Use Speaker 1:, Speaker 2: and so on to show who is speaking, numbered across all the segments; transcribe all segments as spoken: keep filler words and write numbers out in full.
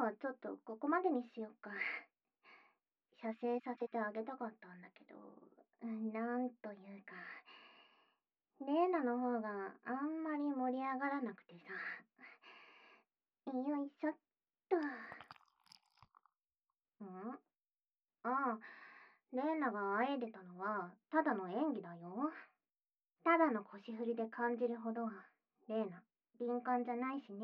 Speaker 1: はちょっとここまでにしよっか。射精させてあげたかったんだけど、うん、なんというか、レイナの方があんまり盛り上がらなくてさ。よいしょっと。んああ、レイナがあえいでたのは、ただの演技だよ。ただの腰振りで感じるほど、レイナ、敏感じゃないしね。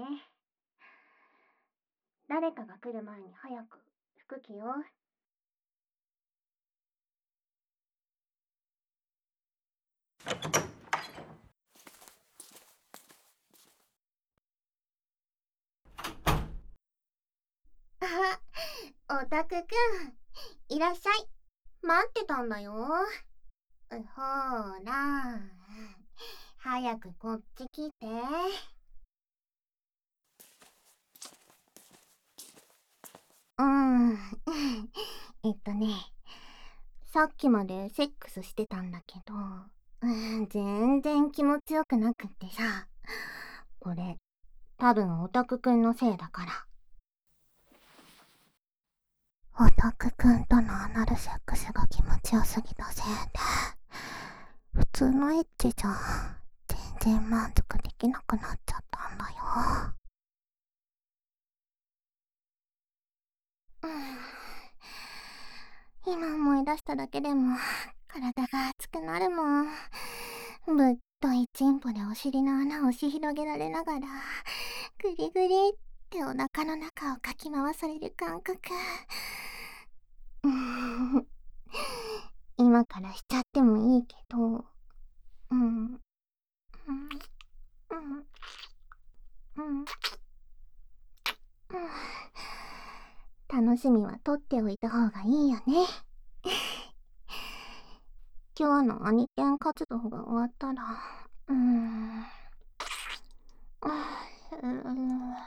Speaker 1: 誰かが来る前に早く服着よう。あ、オタクくん、いらっしゃい。待ってたんだよ。ほーら、早くこっち来て。うーん、えっとね、さっきまでセックスしてたんだけど、うん、全然気持ちよくなくってさ。これ、多分オタクくんのせいだから。オタクくんとのアナルセックスが気持ちよすぎたせいで、普通のエッチじゃ全然満足できなくなっちゃったんだよ。うん、今思い出しただけでも体が熱くなるもん。ぶっといチンポでお尻の穴を押し広げられながら、グリグリってお腹の中をかき回される感覚。うん、今からしちゃってもいいけど、うん、うん、うん、うん、うん、楽しみは取っておいた方がいいよね。今日の兄犬活動が終わったら、うーん、うーん、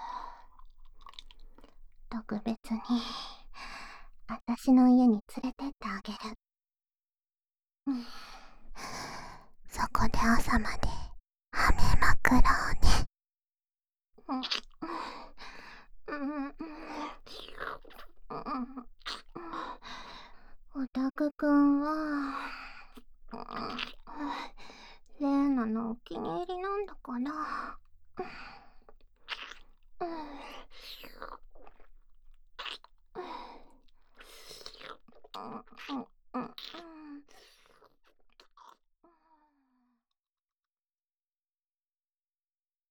Speaker 1: 特別に、あたしの家に連れてってあげる。うん、そこで朝まで、はめまくろうね。うん、うん、うん、オタクくんは、レーナのお気に入りなんだから。